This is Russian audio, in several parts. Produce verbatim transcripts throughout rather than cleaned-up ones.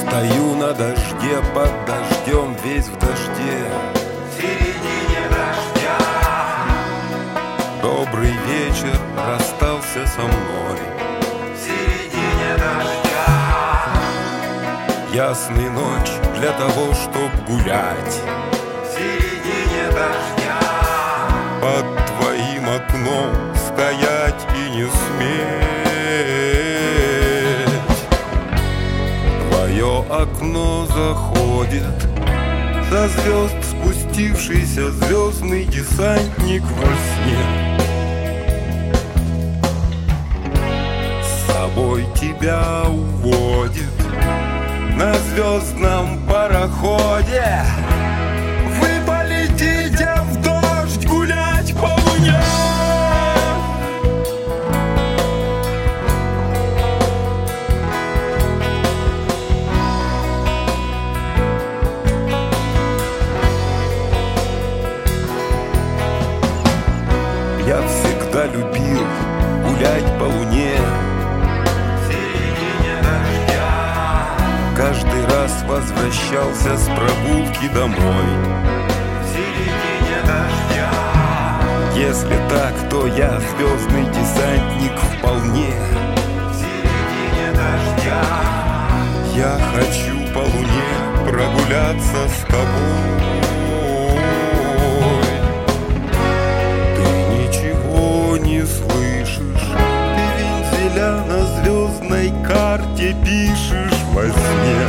Стою на дожде, под дождем, весь в дожде, в середине дождя. Добрый вечер расстался со мной, в середине дождя. Ясный ночь для того, чтоб гулять, в середине дождя. Под твоим окном стоять и не сметь. Твое окно заходит со звезд спустившийся звездный десантник во сне. С собой тебя уводит на звездном пароходе. Вы полетите в дождь гулять по луне. Я всегда любил гулять по луне, в середине дождя. каждый раз возвращался с прогулки домой. В середине дождя. Если так, то я звездный десантник вполне. В середине дождя. Я хочу по луне прогуляться с тобой. Не слышишь, ты вензеля на звездной карте пишешь во сне.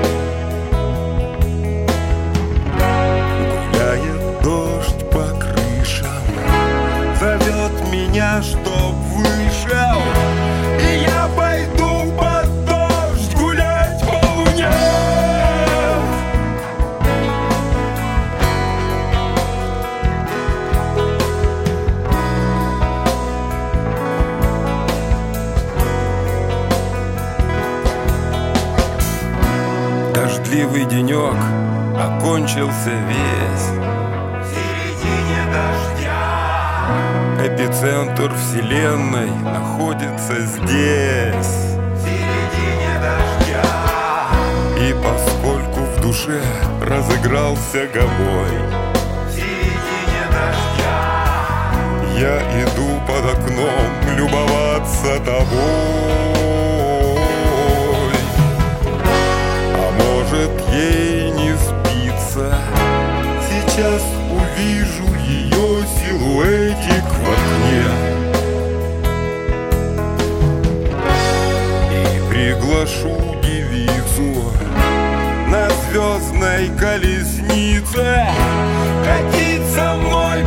Гуляет дождь по крышам, зовет меня, чтоб вышел, и я пойду под дождь гулять по луне. Дождливый денек окончился весь, в середине дождя. эпицентр вселенной находится здесь. В середине дождя. И поскольку в душе разыгрался гобой, в середине дождя. я иду под окном любоваться тобой. Может, ей не спится, сейчас увижу ее силуэтик в окне и приглашу девицу на звездной колеснице катить со мной